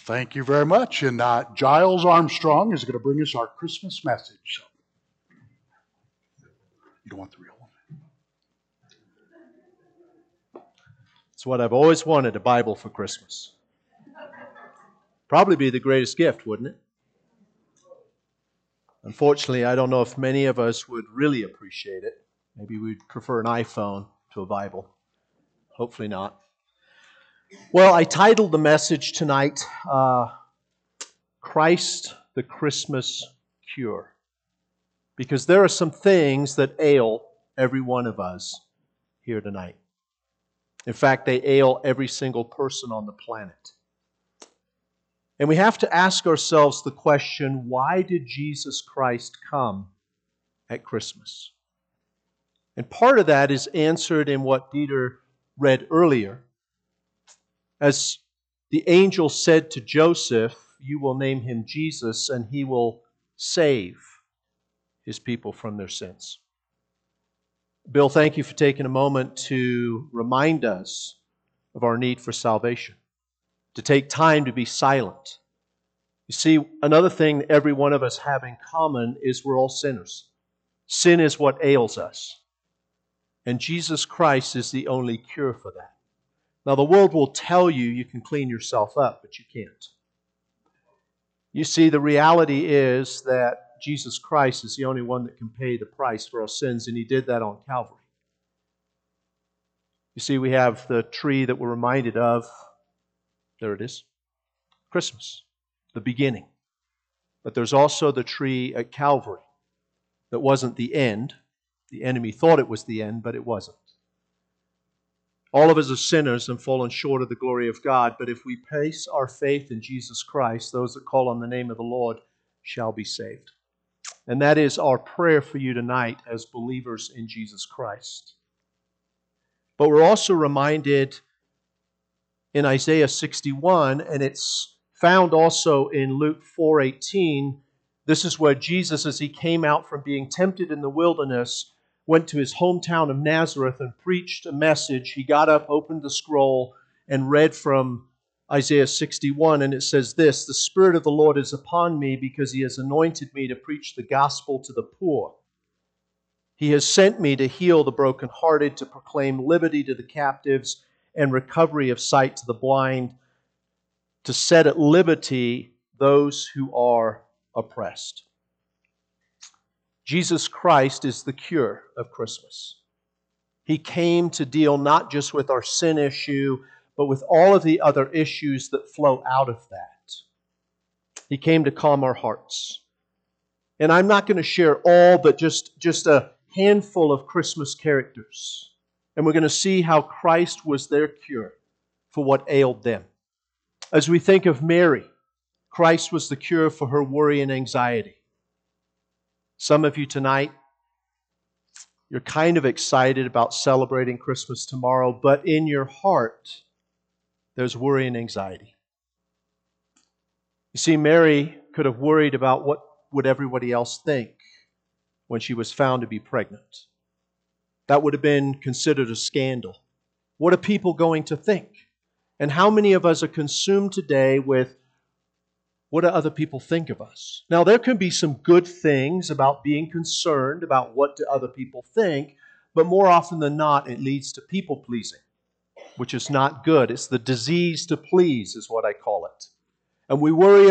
Thank you very much. And Giles Armstrong is going to bring us our Christmas message. You don't want the real one? It's what I've always wanted, a Bible for Christmas. Probably be the greatest gift, wouldn't it? Unfortunately, I don't know if many of us would really appreciate it. Maybe we'd prefer an iPhone to a Bible. Hopefully not. Well, I titled the message tonight, Christ the Christmas Cure. Because there are some things that ail every one of us here tonight. In fact, they ail every single person on the planet. And we have to ask ourselves the question, why did Jesus Christ come at Christmas? And part of that is answered in what Dieter read earlier. As the angel said to Joseph, you will name him Jesus, and he will save his people from their sins. Bill, thank you for taking a moment to remind us of our need for salvation, to take time to be silent. You see, another thing every one of us have in common is we're all sinners. Sin is what ails us. And Jesus Christ is the only cure for that. Now, the world will tell you you can clean yourself up, but you can't. You see, the reality is that Jesus Christ is the only one that can pay the price for our sins, and He did that on Calvary. You see, we have the tree that we're reminded of. There it is. Christmas, the beginning. But there's also the tree at Calvary that wasn't the end. The enemy thought it was the end, but it wasn't. All of us are sinners and fallen short of the glory of God, but if we place our faith in Jesus Christ, those that call on the name of the Lord shall be saved. And that is our prayer for you tonight as believers in Jesus Christ. But we're also reminded in Isaiah 61, and it's found also in Luke 4:18. This is where Jesus, as He came out from being tempted in the wilderness, went to His hometown of Nazareth and preached a message. He got up, opened the scroll, and read from Isaiah 61, and it says this, the Spirit of the Lord is upon me because He has anointed me to preach the gospel to the poor. He has sent me to heal the brokenhearted, to proclaim liberty to the captives and recovery of sight to the blind, to set at liberty those who are oppressed. Jesus Christ is the cure of Christmas. He came to deal not just with our sin issue, but with all of the other issues that flow out of that. He came to calm our hearts. And I'm not going to share all, but just a handful of Christmas characters. And we're going to see how Christ was their cure for what ailed them. As we think of Mary, Christ was the cure for her worry and anxiety. Some of you tonight, you're kind of excited about celebrating Christmas tomorrow, but in your heart, there's worry and anxiety. You see, Mary could have worried about what would everybody else think when she was found to be pregnant. That would have been considered a scandal. What are people going to think? And how many of us are consumed today with what do other people think of us? Now, there can be some good things about being concerned about what do other people think, but more often than not, it leads to people-pleasing, which is not good. It's the disease to please is what I call it. And we worry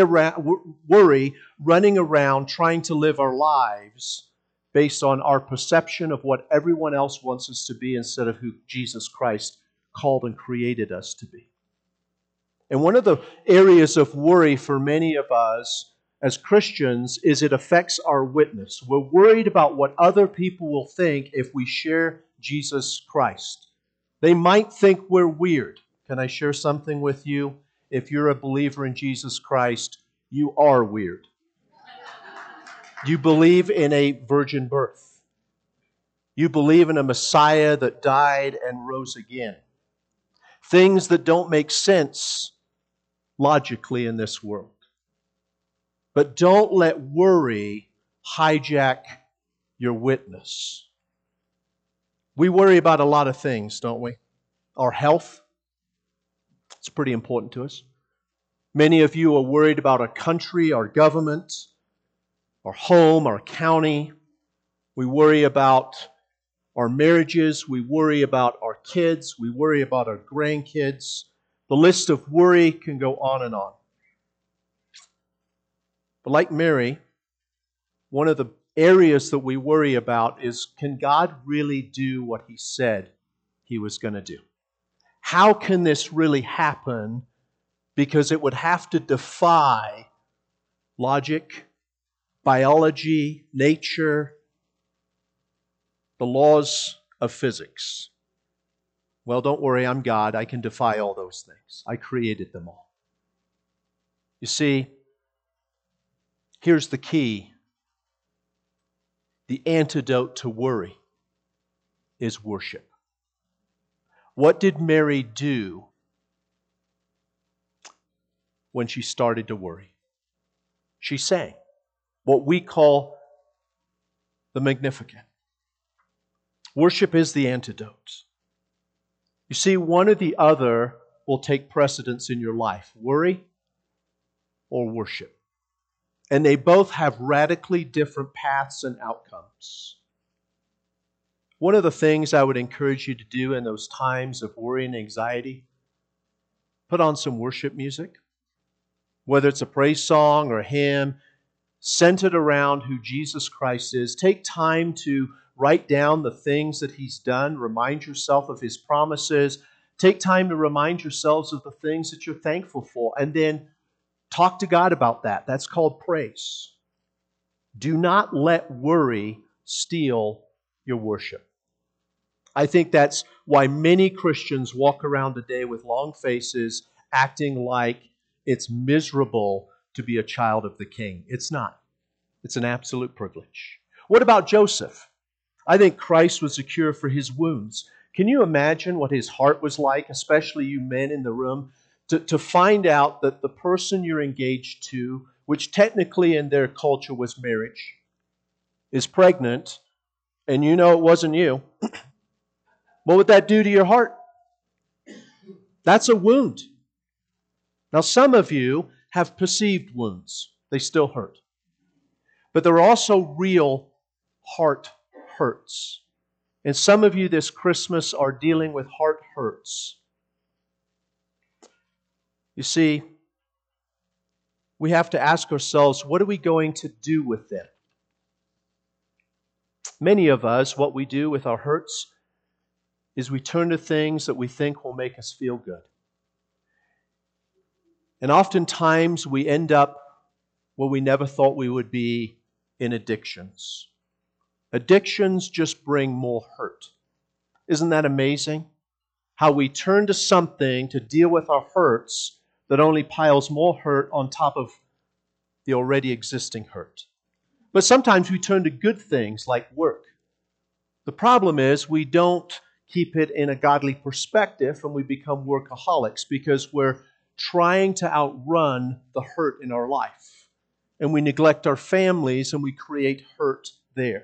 running around trying to live our lives based on our perception of what everyone else wants us to be instead of who Jesus Christ called and created us to be. And one of the areas of worry for many of us as Christians is it affects our witness. We're worried about what other people will think if we share Jesus Christ. They might think we're weird. Can I share something with you? If you're a believer in Jesus Christ, you are weird. You believe in a virgin birth. You believe in a Messiah that died and rose again. Things that don't make sense logically in this world. But don't let worry hijack your witness. We worry about a lot of things, don't we? Our health, it's pretty important to us. Many of you are worried about our country, our government, our home, our county. We worry about our marriages. We worry about our kids. We worry about our grandkids. The list of worry can go on and on. But like Mary, one of the areas that we worry about is, can God really do what He said He was going to do? How can this really happen? Because it would have to defy logic, biology, nature, the laws of physics. Well, don't worry, I'm God. I can defy all those things. I created them all. You see, here's the key. The antidote to worry is worship. What did Mary do when she started to worry? She sang what we call the Magnificat. Worship is the antidote. You see, one or the other will take precedence in your life, worry or worship. And they both have radically different paths and outcomes. One of the things I would encourage you to do in those times of worry and anxiety, put on some worship music. Whether it's a praise song or a hymn, centered around who Jesus Christ is. Take time to write down the things that He's done. Remind yourself of His promises. Take time to remind yourselves of the things that you're thankful for. And then talk to God about that. That's called praise. Do not let worry steal your worship. I think that's why many Christians walk around today with long faces, acting like it's miserable to be a child of the King. It's not. It's an absolute privilege. What about Joseph? I think Christ was the cure for his wounds. Can you imagine what his heart was like, especially you men in the room, to find out that the person you're engaged to, which technically in their culture was marriage, is pregnant, and you know it wasn't you? What would that do to your heart? That's a wound. Now, some of you have perceived wounds. They still hurt. But there are also real heart hurts. And some of you this Christmas are dealing with heart hurts. You see, we have to ask ourselves, what are we going to do with them? Many of us, what we do with our hurts is we turn to things that we think will make us feel good. And oftentimes we end up where we never thought we would be, in addictions. Addictions just bring more hurt. Isn't that amazing? How we turn to something to deal with our hurts that only piles more hurt on top of the already existing hurt. But sometimes we turn to good things like work. The problem is we don't keep it in a godly perspective and we become workaholics because we're trying to outrun the hurt in our life. And we neglect our families and we create hurt there.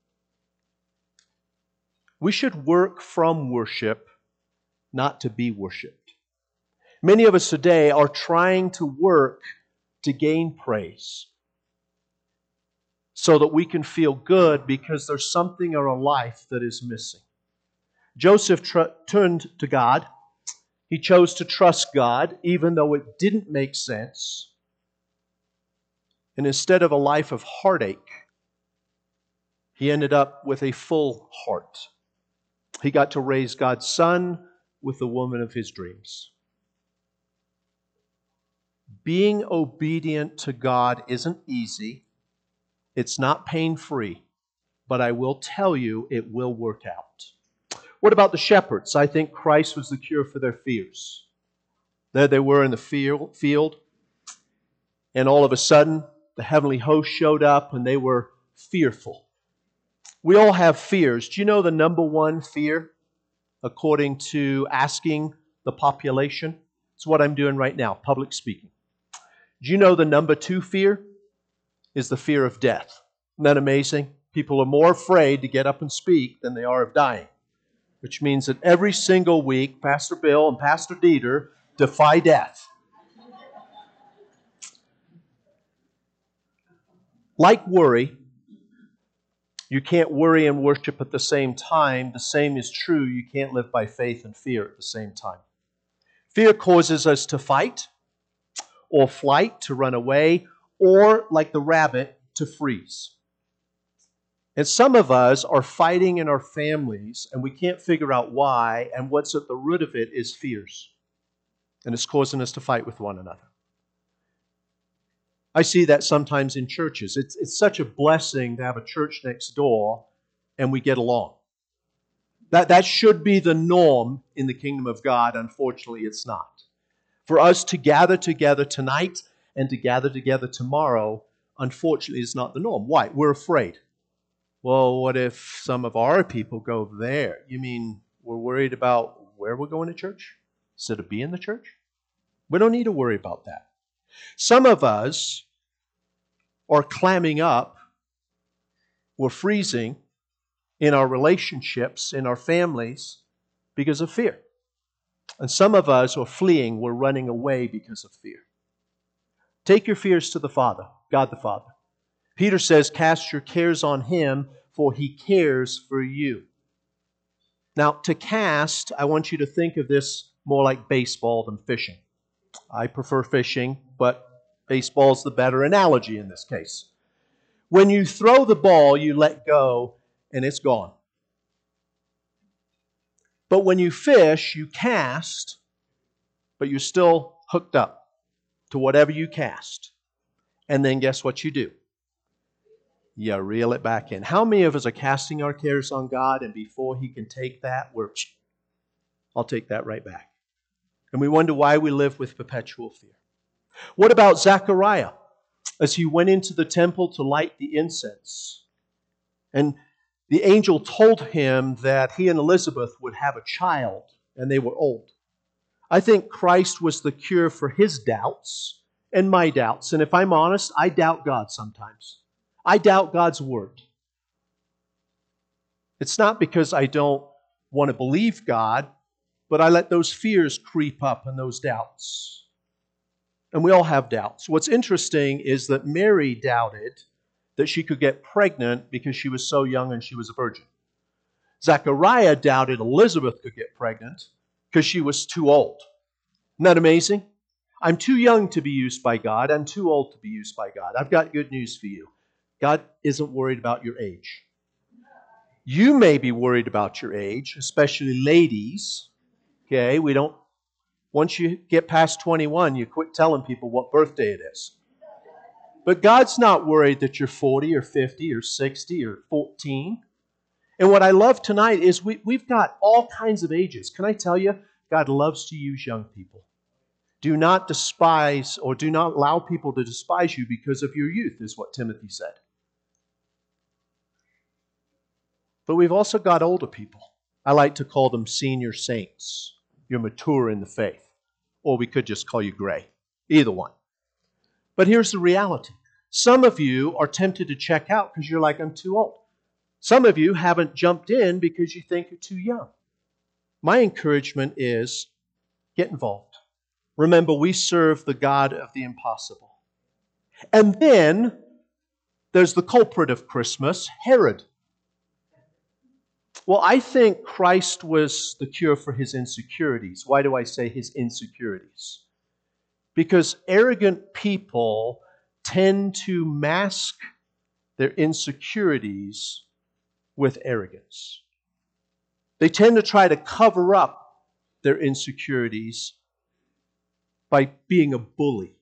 We should work from worship, not to be worshipped. Many of us today are trying to work to gain praise so that we can feel good because there's something in our life that is missing. Joseph turned to God. He chose to trust God even though it didn't make sense. And instead of a life of heartache, he ended up with a full heart. He got to raise God's son with the woman of his dreams. Being obedient to God isn't easy. It's not pain-free. But I will tell you, it will work out. What about the shepherds? I think Christ was the cure for their fears. There they were in the field, and all of a sudden, the heavenly host showed up and they were fearful. We all have fears. Do you know the number one fear, according to asking the population? It's what I'm doing right now, public speaking. Do you know the number two fear is the fear of death? Isn't that amazing? People are more afraid to get up and speak than they are of dying. Which means that every single week, Pastor Bill and Pastor Dieter defy death. Like worry, you can't worry and worship at the same time. The same is true. You can't live by faith and fear at the same time. Fear causes us to fight or flight, to run away, or, like the rabbit, to freeze. And some of us are fighting in our families, and we can't figure out why, and what's at the root of it is fears. And it's causing us to fight with one another. I see that sometimes in churches. It's such a blessing to have a church next door and we get along. That should be the norm in the kingdom of God. Unfortunately, it's not. For us to gather together tonight and to gather together tomorrow, unfortunately, is not the norm. Why? We're afraid. Well, what if some of our people go there? You mean we're worried about where we're going to church instead of being the church? We don't need to worry about that. Some of us are clamming up, we're freezing in our relationships, in our families, because of fear. And some of us are fleeing, we're running away because of fear. Take your fears to the Father, God the Father. Peter says, cast your cares on Him, for He cares for you. Now, to cast, I want you to think of this more like baseball than fishing. I prefer fishing, but baseball's the better analogy in this case. When you throw the ball, you let go, and it's gone. But when you fish, you cast, but you're still hooked up to whatever you cast. And then guess what you do? You reel it back in. How many of us are casting our cares on God, and before He can take that, I'll take that right back. And we wonder why we live with perpetual fear. What about Zechariah as he went into the temple to light the incense? And the angel told him that he and Elizabeth would have a child, and they were old. I think Christ was the cure for his doubts and my doubts. And if I'm honest, I doubt God sometimes. I doubt God's word. It's not because I don't want to believe God, but I let those fears creep up and those doubts. And we all have doubts. What's interesting is that Mary doubted that she could get pregnant because she was so young and she was a virgin. Zechariah doubted Elizabeth could get pregnant because she was too old. Isn't that amazing? I'm too young to be used by God. I'm too old to be used by God. I've got good news for you. God isn't worried about your age. You may be worried about your age, especially ladies. Okay, once you get past 21, you quit telling people what birthday it is. But God's not worried that you're 40 or 50 or 60 or 14. And what I love tonight is we've got all kinds of ages. Can I tell you, God loves to use young people. Do not despise or do not allow people to despise you because of your youth, is what Timothy said. But we've also got older people. I like to call them senior saints. You're mature in the faith. Or we could just call you gray. Either one. But here's the reality. Some of you are tempted to check out because you're like, I'm too old. Some of you haven't jumped in because you think you're too young. My encouragement is get involved. Remember, we serve the God of the impossible. And then there's the culprit of Christmas, Herod. Well, I think Christ was the cure for his insecurities. Why do I say his insecurities? Because arrogant people tend to mask their insecurities with arrogance. They tend to try to cover up their insecurities by being a bully.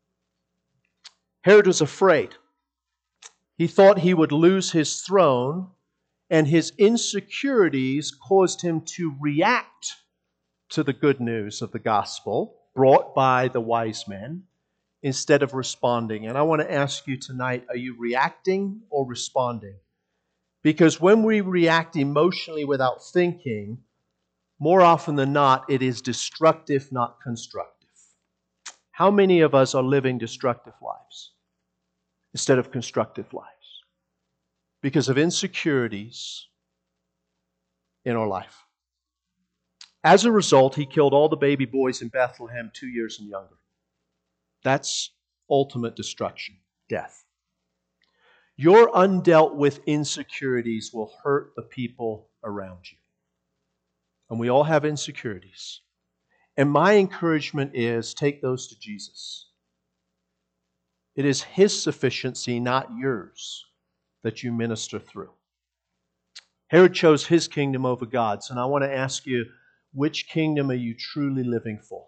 Herod was afraid. He thought he would lose his throne, and his insecurities caused him to react to the good news of the gospel brought by the wise men instead of responding. And I want to ask you tonight, are you reacting or responding? Because when we react emotionally without thinking, more often than not, it is destructive, not constructive. How many of us are living destructive lives instead of constructive lives? Because of insecurities in our life. As a result, he killed all the baby boys in Bethlehem 2 years and younger. That's ultimate destruction, death. Your undealt with insecurities will hurt the people around you. And we all have insecurities. And my encouragement is take those to Jesus. It is His sufficiency, not yours, that you minister through. Herod chose his kingdom over God's, and I want to ask you, which kingdom are you truly living for?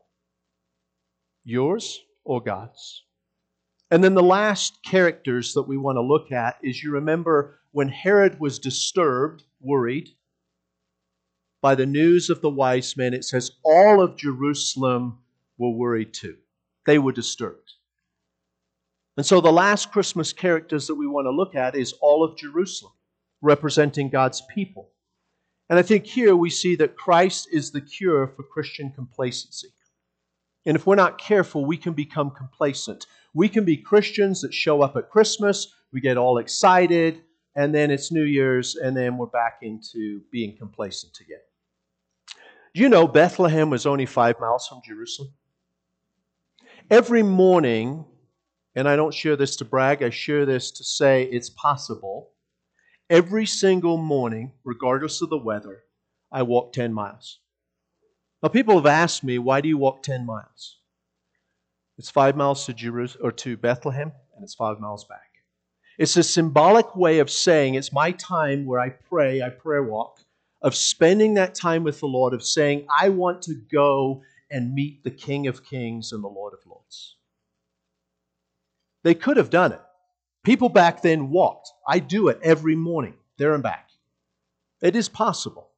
Yours or God's? And then the last characters that we want to look at is, you remember when Herod was disturbed, worried, by the news of the wise men, it says all of Jerusalem were worried too. They were disturbed. And so the last Christmas characters that we want to look at is all of Jerusalem, representing God's people. And I think here we see that Christ is the cure for Christian complacency. And if we're not careful, we can become complacent. We can be Christians that show up at Christmas, we get all excited, and then it's New Year's, and then we're back into being complacent again. Do you know Bethlehem was only 5 miles from Jerusalem? Every morning, and I don't share this to brag, I share this to say it's possible. Every single morning, regardless of the weather, I walk 10 miles. Now, people have asked me, why do you walk 10 miles? It's 5 miles to Jerusalem or to Bethlehem, and it's 5 miles back. It's a symbolic way of saying it's my time where I prayer walk, of spending that time with the Lord, of saying, I want to go and meet the King of Kings and the Lord of Lords. They could have done it. People back then walked. I do it every morning, there and back. It is possible.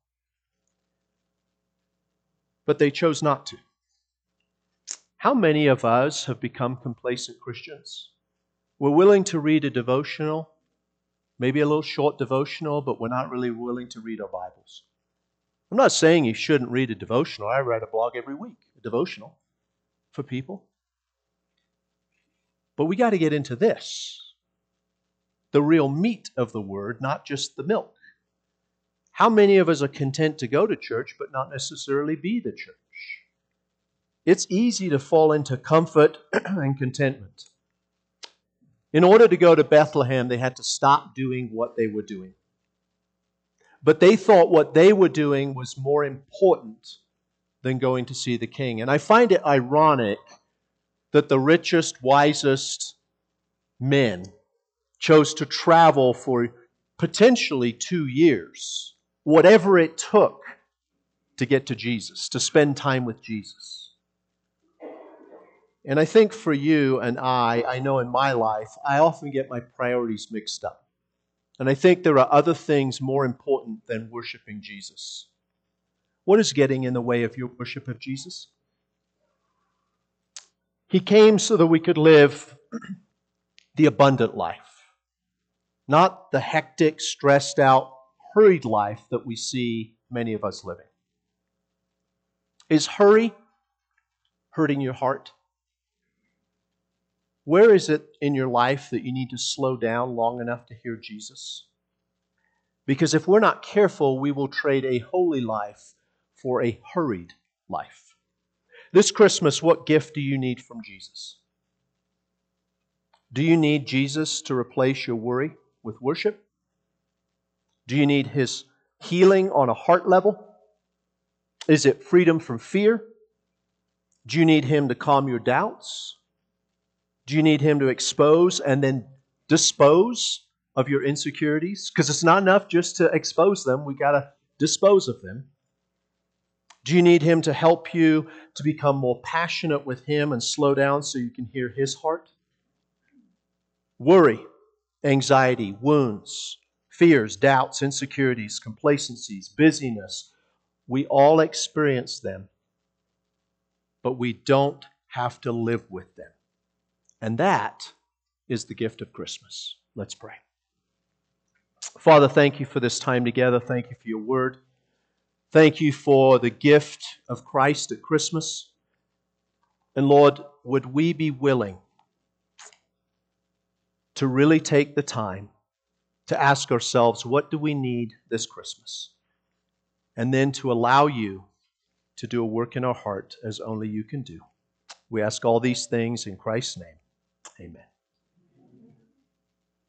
But they chose not to. How many of us have become complacent Christians? We're willing to read a devotional, maybe a little short devotional, but we're not really willing to read our Bibles. I'm not saying you shouldn't read a devotional. I write a blog every week, a devotional for people. But we got to get into this. The real meat of the Word, not just the milk. How many of us are content to go to church but not necessarily be the church? It's easy to fall into comfort and contentment. In order to go to Bethlehem, they had to stop doing what they were doing. But they thought what they were doing was more important than going to see the king. And I find it ironic that the richest, wisest men chose to travel for potentially 2 years, whatever it took to get to Jesus, to spend time with Jesus. And I think for you and I know in my life, I often get my priorities mixed up. And I think there are other things more important than worshiping Jesus. What is getting in the way of your worship of Jesus? He came so that we could live the abundant life, not the hectic, stressed out, hurried life that we see many of us living. Is hurry hurting your heart? Where is it in your life that you need to slow down long enough to hear Jesus? Because if we're not careful, we will trade a holy life for a hurried life. This Christmas, what gift do you need from Jesus? Do you need Jesus to replace your worry with worship? Do you need His healing on a heart level? Is it freedom from fear? Do you need Him to calm your doubts? Do you need Him to expose and then dispose of your insecurities? Because it's not enough just to expose them. We got to dispose of them. Do you need Him to help you to become more passionate with Him and slow down so you can hear His heart? Worry, anxiety, wounds, fears, doubts, insecurities, complacencies, busyness. We all experience them, but we don't have to live with them. And that is the gift of Christmas. Let's pray. Father, thank you for this time together. Thank you for your word. Thank you for the gift of Christ at Christmas. And Lord, would we be willing to really take the time to ask ourselves, what do we need this Christmas? And then to allow you to do a work in our heart as only you can do. We ask all these things in Christ's name. Amen.